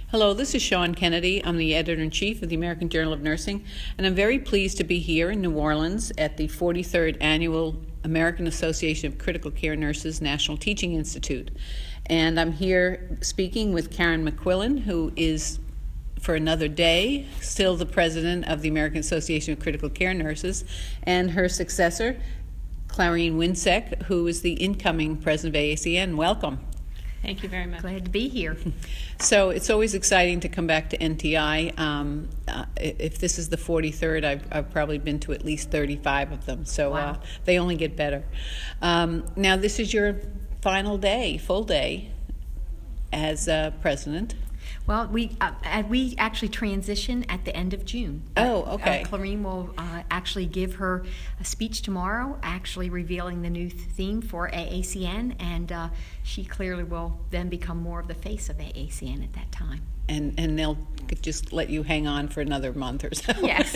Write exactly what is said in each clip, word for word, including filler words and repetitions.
Hello, this is Sean Kennedy. I'm the editor-in-chief of the American Journal of Nursing, and I'm very pleased to be here in New Orleans at the forty-third Annual American Association of Critical Care Nurses National Teaching Institute. And I'm here speaking with Karen McQuillan, who is, for another day, still the president of the American Association of Critical Care Nurses, and her successor, Clarine Winsek, who is the incoming president of A A C N. Welcome. Thank you very much. Glad to be here. So it's always exciting to come back to N T I. Um, uh, if this is the forty-third, I've, I've probably been to at least thirty-five of them. So Wow. uh, they only get better. Um, now this is your final day, full day, as uh, president. Well, we uh, uh, we actually transition at the end of June. Oh, okay. Uh, Clarine will uh, actually give her a speech tomorrow, actually revealing the new theme for A A C N, and uh, she clearly will then become more of the face of A A C N at that time. And and they'll just let you hang on for another month or so. Yes.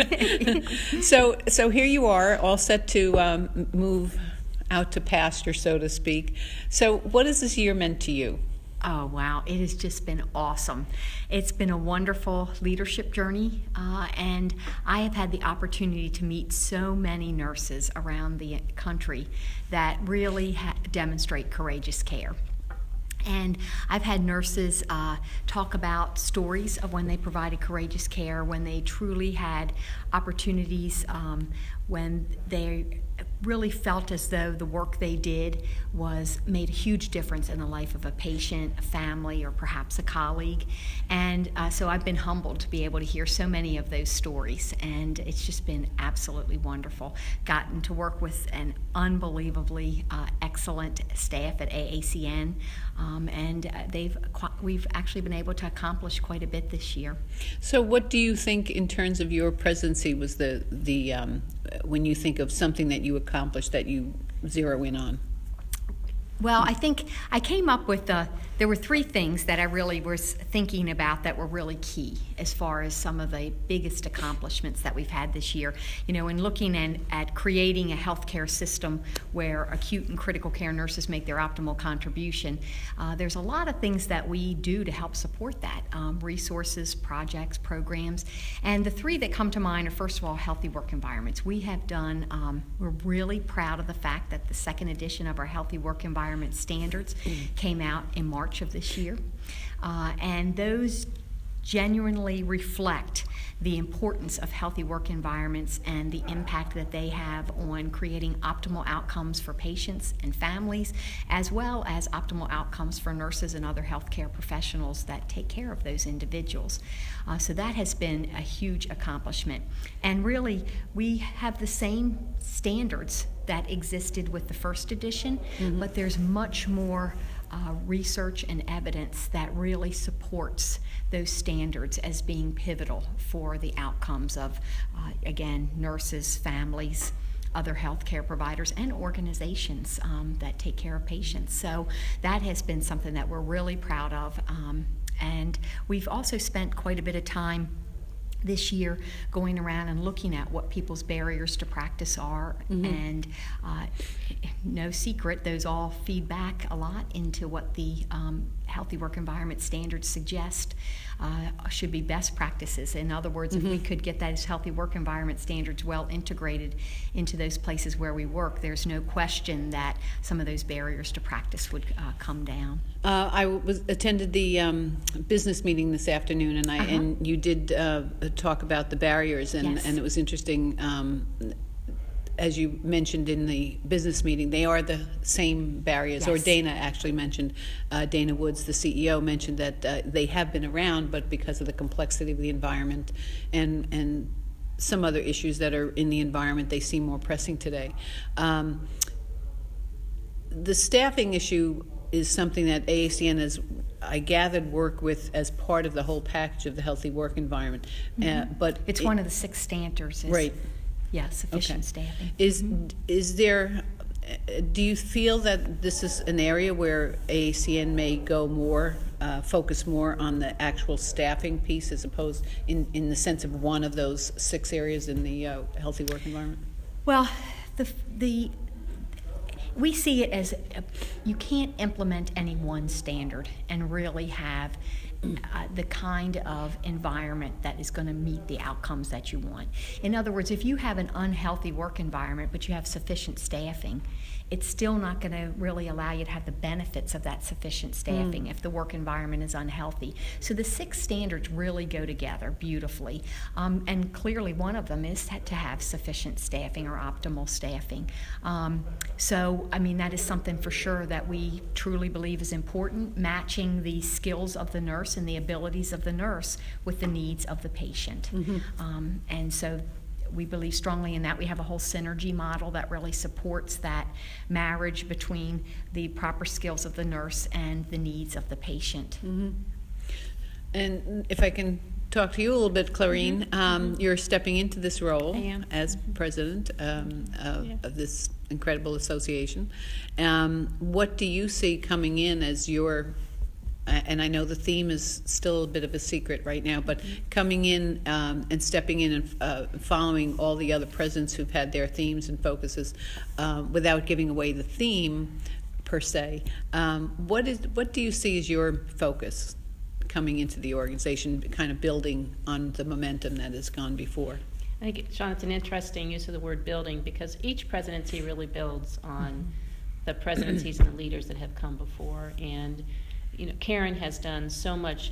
so so here you are, all set to um, move out to pasture, so to speak. So what has this year meant to you? Oh, wow. It has just been awesome. It's been a wonderful leadership journey, uh, and I have had the opportunity to meet so many nurses around the country that really ha- demonstrate courageous care. And I've had nurses uh, talk about stories of when they provided courageous care, when they truly had opportunities, um, when they really felt as though the work they did was made a huge difference in the life of a patient, a family, or perhaps a colleague. And uh, so I've been humbled to be able to hear so many of those stories, and it's just been absolutely wonderful. Gotten to work with an unbelievably uh, excellent staff at A A C N, um, and they've we've actually been able to accomplish quite a bit this year. So what do you think in terms of your presidency was the, the um, when you think of something that you accomplished that you zero in on? Well, I think I came up with, uh, there were three things that I really was thinking about that were really key as far as some of the biggest accomplishments that we've had this year. You know, in looking at, at creating a healthcare system where acute and critical care nurses make their optimal contribution, uh, there's a lot of things that we do to help support that, um, resources, projects, programs. And the three that come to mind are, first of all, healthy work environments. We have done, um, we're really proud of the fact that the second edition of our Healthy Work Environment Standards came out in March of this year, uh, and those genuinely reflect the importance of healthy work environments and the impact that they have on creating optimal outcomes for patients and families, as well as optimal outcomes for nurses and other healthcare professionals that take care of those individuals. Uh, so that has been a huge accomplishment. And really, we have the same standards that existed with the first edition, mm-hmm. but there's much more uh, research and evidence that really supports those standards as being pivotal for the outcomes of, uh, again, nurses, families, other healthcare providers, and organizations um, that take care of patients. So that has been something that we're really proud of. Um, and we've also spent quite a bit of time this year going around and looking at what people's barriers to practice are, mm-hmm. and uh, no secret, those all feed back a lot into what the um, healthy work environment standards suggest uh, should be best practices. In other words, mm-hmm. if we could get those healthy work environment standards well integrated into those places where we work, there's no question that some of those barriers to practice would uh, come down. Uh, I was attended the um, business meeting this afternoon, and I uh-huh. and you did uh, talk about the barriers, and, yes. and it was interesting. Um, as you mentioned in the business meeting, they are the same barriers. Yes. Or Dana actually mentioned, uh, Dana Woods, the C E O, mentioned that uh, they have been around, but because of the complexity of the environment and and some other issues that are in the environment, they seem more pressing today. Um, the staffing issue is something that A A C N has, I gathered, work with as part of the whole package of the healthy work environment. Mm-hmm. Uh, but it's it, one of the six standards. Is, right. Yeah, sufficient Okay. staffing. Is mm-hmm. is there? Do you feel that this is an area where A A C N may go more, uh, focus more on the actual staffing piece as opposed in in the sense of one of those six areas in the uh, healthy work environment? Well, the the we see it as a, you can't implement any one standard and really have Uh, the kind of environment that is going to meet the outcomes that you want. In other words, if you have an unhealthy work environment but you have sufficient staffing, it's still not going to really allow you to have the benefits of that sufficient staffing mm. if the work environment is unhealthy. So the six standards really go together beautifully, um, and clearly one of them is to have sufficient staffing or optimal staffing. Um, so, I mean, that is something for sure that we truly believe is important, matching the skills of the nurse and the abilities of the nurse with the needs of the patient. Mm-hmm. Um, and so we believe strongly in that. We have a whole synergy model that really supports that marriage between the proper skills of the nurse and the needs of the patient. Mm-hmm. And if I can talk to you a little bit, Clarine, mm-hmm. um, mm-hmm. you're stepping into this role as president um, of, yeah. of this incredible association. Um, what do you see coming in as your and I know the theme is still a bit of a secret right now, but coming in um, and stepping in and uh, following all the other presidents who've had their themes and focuses um, without giving away the theme per se, um, what is what do you see as your focus coming into the organization, kind of building on the momentum that has gone before? I think, Sean, it's an interesting use of the word building, because each presidency really builds on mm-hmm. the presidencies and the leaders that have come before. And you know, Karen has done so much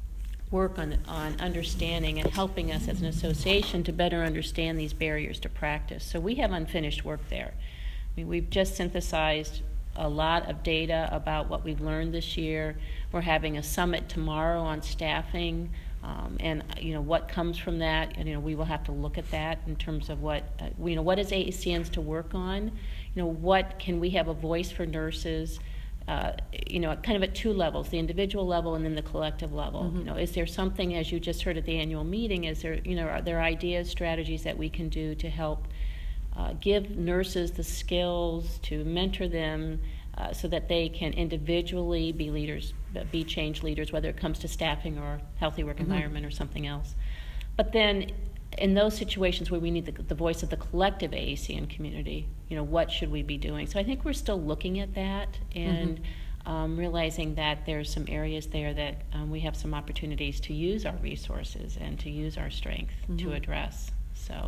work on on understanding and helping us as an association to better understand these barriers to practice. So we have unfinished work there. I mean, we've just synthesized a lot of data about what we've learned this year. We're having a summit tomorrow on staffing, um, and you know what comes from that. And you know we will have to look at that in terms of what uh, you know what is A C N's to work on. You know what can we have a voice for nurses. Uh, you know, kind of at two levels, the individual level and then the collective level. Mm-hmm. You know, is there something, as you just heard at the annual meeting, is there, you know, are there ideas, strategies that we can do to help uh, give nurses the skills to mentor them uh, so that they can individually be leaders, be change leaders, whether it comes to staffing or healthy work mm-hmm. environment or something else. But then in those situations where we need the, the voice of the collective A A C N community, you know, what should we be doing? So I think we're still looking at that and mm-hmm. um, realizing that there's some areas there that um, we have some opportunities to use our resources and to use our strength mm-hmm. to address. So,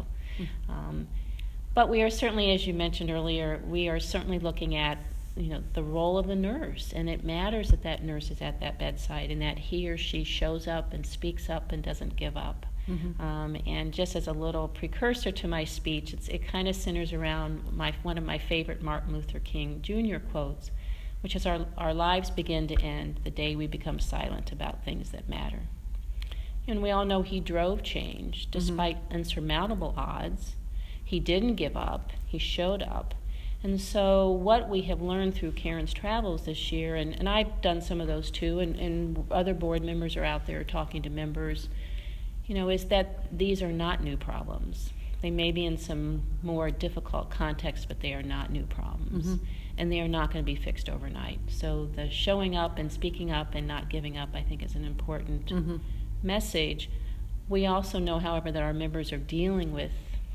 um, but we are certainly, as you mentioned earlier, we are certainly looking at, you know, the role of the nurse, and it matters that that nurse is at that bedside and that he or she shows up and speaks up and doesn't give up. Mm-hmm. Um, and just as a little precursor to my speech, it's, it kind of centers around my, one of my favorite Martin Luther King Junior quotes, which is our, our lives begin to end the day we become silent about things that matter. And we all know he drove change despite mm-hmm. insurmountable odds. He didn't give up. He showed up. And so what we have learned through Karen's travels this year, and, and I've done some of those too, and, and other board members are out there talking to members, you know, is that these are not new problems. They may be in some more difficult contexts, but they are not new problems. Mm-hmm. And they are not going to be fixed overnight. So the showing up and speaking up and not giving up, I think, is an important mm-hmm. message. We also know, however, that our members are dealing with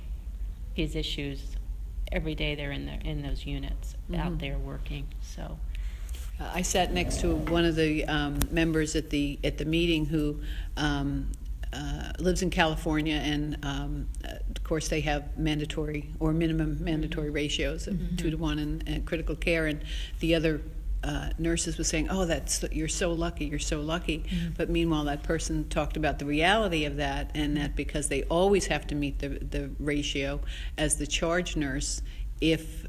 these issues every day. They're in, their, in those units mm-hmm. out there working. So. Uh, I sat next to one of the um, members at the at the meeting who um, uh, lives in California, and um, uh, of course they have mandatory or minimum mandatory mm-hmm. ratios of mm-hmm. two to one in, in critical care, and the other uh, nurses were saying, "Oh, that's you're so lucky, you're so lucky." Mm-hmm. But meanwhile, that person talked about the reality of that, and that because they always have to meet the the ratio as the charge nurse, if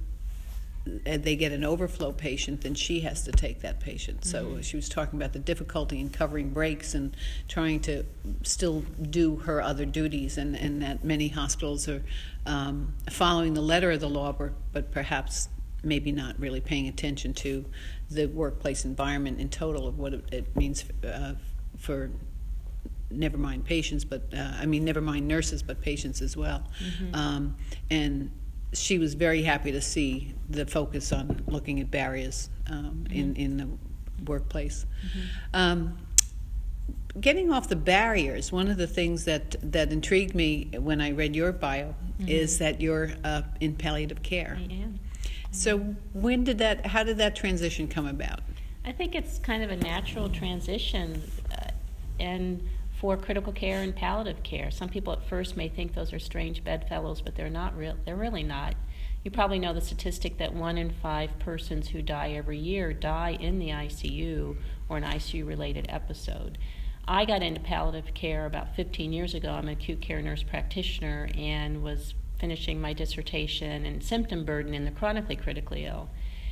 they get an overflow patient, then she has to take that patient. So mm-hmm. she was talking about the difficulty in covering breaks and trying to still do her other duties, and, and that many hospitals are um, following the letter of the law, but, but perhaps maybe not really paying attention to the workplace environment in total of what it means uh, for never mind patients, but uh, I mean never mind nurses, but patients as well. Mm-hmm. Um, and she was very happy to see the focus on looking at barriers um, mm-hmm. in, in the workplace. Mm-hmm. Um, getting off the barriers, one of the things that, that intrigued me when I read your bio mm-hmm. is that you're uh, in palliative care. I am. So when did that, how did that transition come about? I think it's kind of a natural transition uh, and for critical care and palliative care. Some people at first may think those are strange bedfellows, but they're not real. They're really not. You probably know the statistic that one in five persons who die every year die in the I C U or an I C U-related episode. I got into palliative care about fifteen years ago. I'm an acute care nurse practitioner and was finishing my dissertation and symptom burden in the chronically critically ill,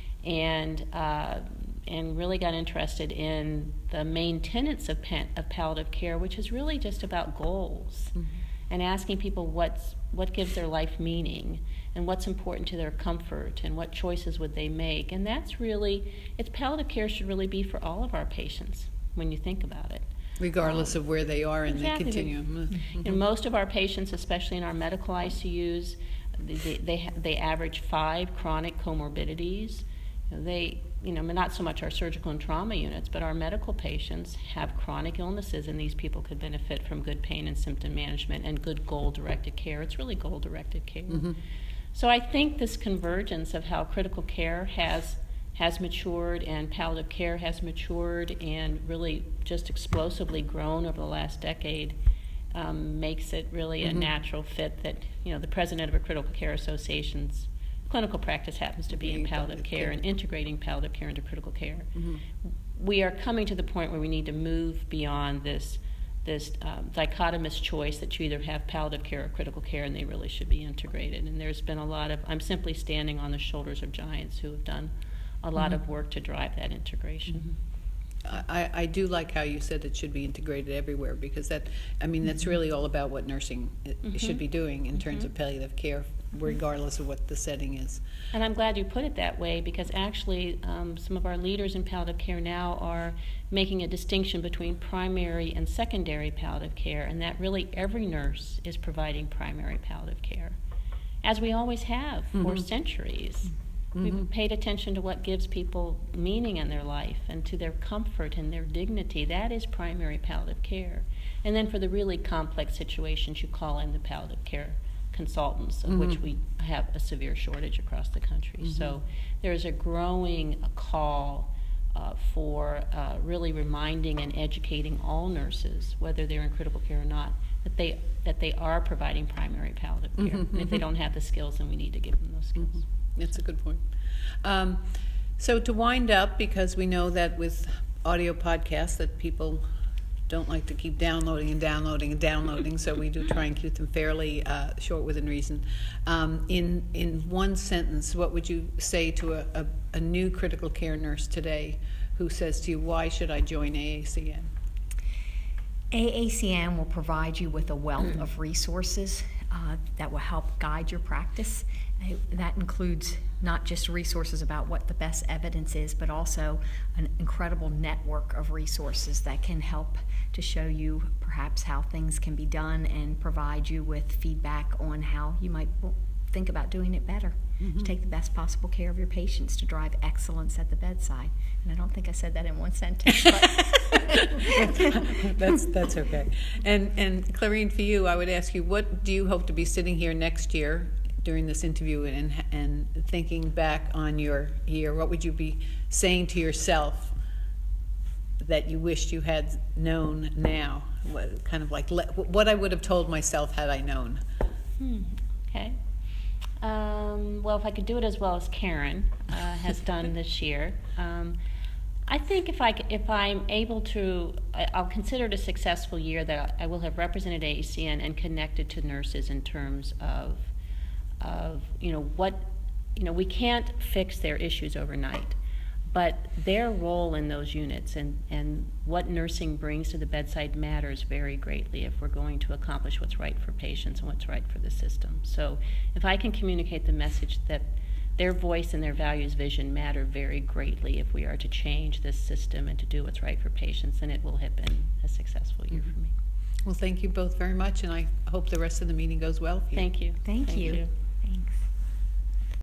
and uh, and really got interested in the main tenets of, pan- of palliative care, which is really just about goals, mm-hmm. and asking people what's what gives their life meaning and what's important to their comfort and what choices would they make. And that's really, it's palliative care should really be for all of our patients when you think about it. Regardless um, of where they are in exactly. the continuum. Mm-hmm. And most of our patients, especially in our medical I C Us, they they, they average five chronic comorbidities. You know, they, you know, not so much our surgical and trauma units, but our medical patients have chronic illnesses, and these people could benefit from good pain and symptom management and good goal-directed care. It's really goal-directed care. Mm-hmm. So I think this convergence of how critical care has has matured and palliative care has matured and really just explosively grown over the last decade um, makes it really mm-hmm. a natural fit that, you know, the president of a critical care association's clinical practice happens to be in palliative care, care and integrating palliative care into critical care. Mm-hmm. We are coming to the point where we need to move beyond this this um, dichotomous choice that you either have palliative care or critical care, and they really should be integrated. And there's been a lot of, I'm simply standing on the shoulders of giants who have done a lot mm-hmm. of work to drive that integration. Mm-hmm. I, I do like how you said it should be integrated everywhere, because that, I mean, that's really all about what nursing mm-hmm. should be doing in terms mm-hmm. of palliative care, regardless of what the setting is. And I'm glad you put it that way, because actually um, some of our leaders in palliative care now are making a distinction between primary and secondary palliative care, and that really every nurse is providing primary palliative care, as we always have mm-hmm. for centuries. Mm-hmm. We've paid attention to what gives people meaning in their life and to their comfort and their dignity. That is primary palliative care. And then for the really complex situations, you call in the palliative care consultants, of mm-hmm. which we have a severe shortage across the country. Mm-hmm. So there's a growing call uh, for uh, really reminding and educating all nurses, whether they're in critical care or not, that they that they are providing primary palliative care. Mm-hmm. And if they don't have the skills, then we need to give them those skills. Mm-hmm. That's a good point. Um, so to wind up, because we know that with audio podcasts that people don't like to keep downloading and downloading and downloading, so we do try and keep them fairly uh, short within reason. Um, in in one sentence, what would you say to a, a, a new critical care nurse today who says to you, why should I join A A C N? A A C N will provide you with a wealth of resources uh, that will help guide your practice. That includes not just resources about what the best evidence is, but also an incredible network of resources that can help to show you perhaps how things can be done and provide you with feedback on how you might think about doing it better, mm-hmm. to take the best possible care of your patients, to drive excellence at the bedside. And I don't think I said that in one sentence, but that's that's okay. And and Clarine, for you, I would ask you, what do you hope to be sitting here next year during this interview and and thinking back on your year? What would you be saying to yourself that you wished you had known now? What, kind of like what I would have told myself had I known. Hmm. Okay. Um, well, if I could do it as well as Karen uh, has done this year, um, I think if I if I'm able to, I'll consider it a successful year that I will have represented A A C N and connected to nurses in terms of of you know what you know we can't fix their issues overnight, but their role in those units and and what nursing brings to the bedside matters very greatly if we're going to accomplish what's right for patients and what's right for the system. So if I can communicate the message that their voice and their values vision matter very greatly if we are to change this system and to do what's right for patients, then it will have been a successful year mm-hmm. for me. Well, thank you both very much, and I hope the rest of the meeting goes well for you. Thank you. Thank, thank you. you. Thanks.